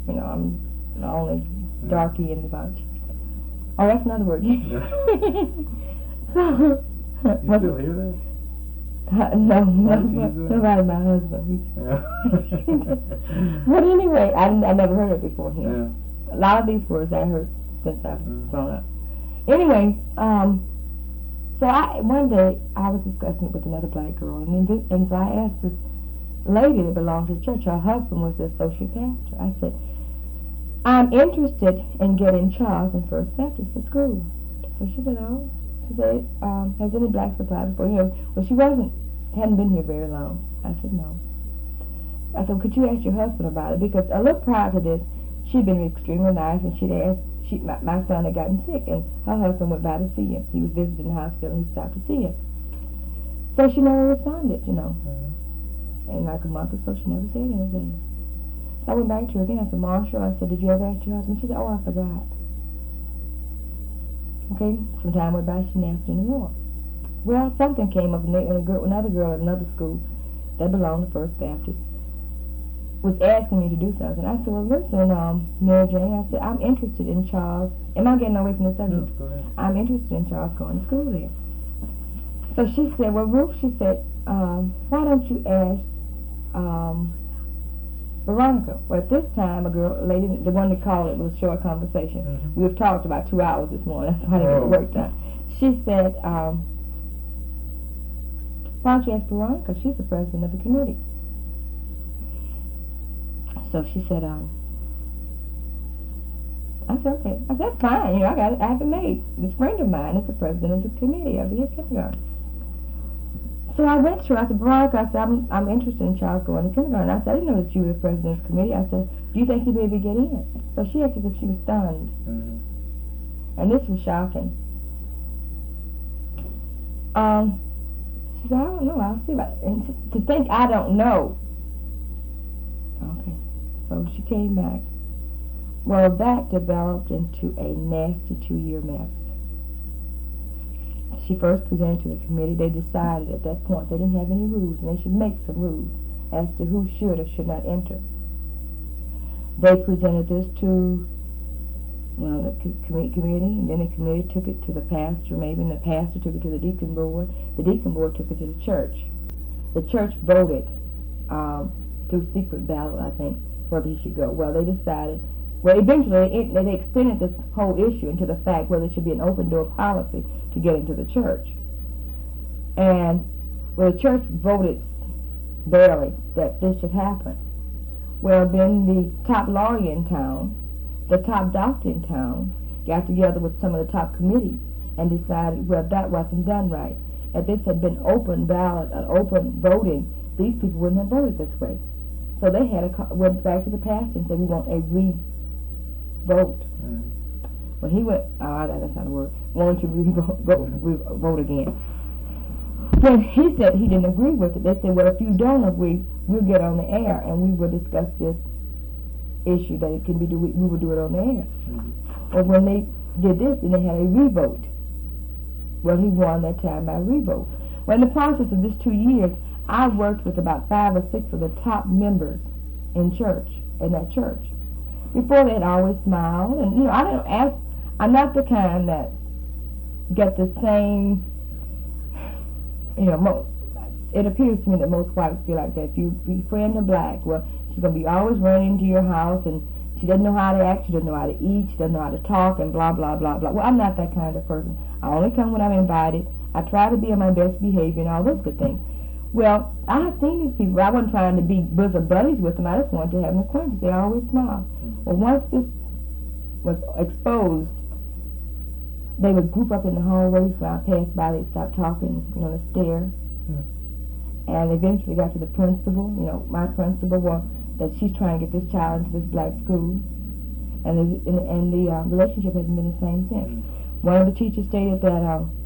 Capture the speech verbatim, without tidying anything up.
You know, I'm the only darky in the bunch. Oh, that's another word. So, you still hear that? Uh, no, no, nobody my husband. Yeah. But anyway, I, I never heard it before him. Yeah. A lot of these words I heard since I've mm. grown up. Anyway, um, so I one day I was discussing it with another black girl, and, and so I asked this lady that belonged to the church. Her husband was the associate pastor. I said, I'm interested in getting Charles in First Baptist to school. So she said, oh. She said, um, has any blacks applied before? You know, well, she wasn't, hadn't been here very long. I said, no. I said, could you ask your husband about it? Because a little prior to this, she'd been extremely nice, and she'd asked, she, my, my son had gotten sick, and her husband went by to see him. He was visiting the hospital, and he stopped to see him. So she never responded, you know. Mm-hmm. And like a month or so, she never said anything. So I went back to her again. I said, Marshall, I said, did you ever ask your husband? She said, oh, I forgot. Okay, some time went by, she didn't ask anymore. Well, something came up, and, they, and a girl, another girl at another school that belonged to First Baptist was asking me to do something. I said, well, listen, um, Mary Jane, I said, I'm interested in Charles. Am I getting away from the subject? No, go ahead. I'm interested in Charles going to school there. So she said, well, Ruth, she said, um, why don't you ask um, Veronica? Well, at this time, a girl, a lady, the one that called it was a short conversation. Mm-hmm. We've talked about two hours this morning. That's why I didn't get work done. She said, um, why don't you ask Veronica? She's the president of the committee. So she said, um, I said, okay. I said, that's fine. You know, I got it. I have it made. This friend of mine is the president of the committee of the kindergarten. So I went to her. I said, Veronica, I said, I'm, I'm interested in Charles going to kindergarten. I said, I didn't know that you were the president of the committee. I said, do you think you'll be able to get in? So she acted as if she was stunned. Mm-hmm. And this was shocking. Um, she said, I don't know. I'll see about it. And to, to think I don't know. Okay. So she came back. Well, that developed into a nasty two-year mess. She first presented to the committee. They decided at that point they didn't have any rules, and they should make some rules as to who should or should not enter. They presented this to well, the committee, committee, and then the committee took it to the pastor, maybe, and the pastor took it to the deacon board. The deacon board took it to the church. The church voted um, through secret ballot, I think, whether he should go. Well, they decided. Well, eventually, it, they extended this whole issue into the fact whether it should be an open-door policy to get into the church. And, well, the church voted barely that this should happen. Well, then the top lawyer in town, the top doctor in town, got together with some of the top committees and decided, well, that wasn't done right. If this had been open ballot, an open voting, these people wouldn't have voted this way. So they had a, went back to the pastor and said, we want a re vote. Mm. When he went, oh, that's not a word, wanted to re-vote, go, re-vote again. When he said he didn't agree with it, they said, well, if you don't agree, we'll get on the air and we will discuss this issue that it can be do, we will do it on the air. Mm-hmm. And when they did this, then they had a re-vote. Well, he won that time by re-vote. Well, in the process of this two years, I worked with about five or six of the top members in church, in that church. Before they'd always smile, and you know, I don't ask. I'm not the kind that get the same. You know, mo- it appears to me that most whites feel like that. If you befriend a black, well, she's gonna be always running into your house, and she doesn't know how to act, she doesn't know how to eat, she doesn't know how to talk, and blah blah blah blah. Well, I'm not that kind of person. I only come when I'm invited. I try to be on my best behavior and all those good things. Well, I have seen these people. I wasn't trying to be bosom buddies with them. I just wanted to have an acquaintance. They always smile. Mm-hmm. Well, once this was exposed, they would group up in the hallways. When I passed by, they'd stop talking, you know, and stare. Mm-hmm. And eventually got to the principal, you know, my principal, well, that she's trying to get this child into this black school. And the, and, and the uh, relationship hasn't been the same since. Mm-hmm. One of the teachers stated that um,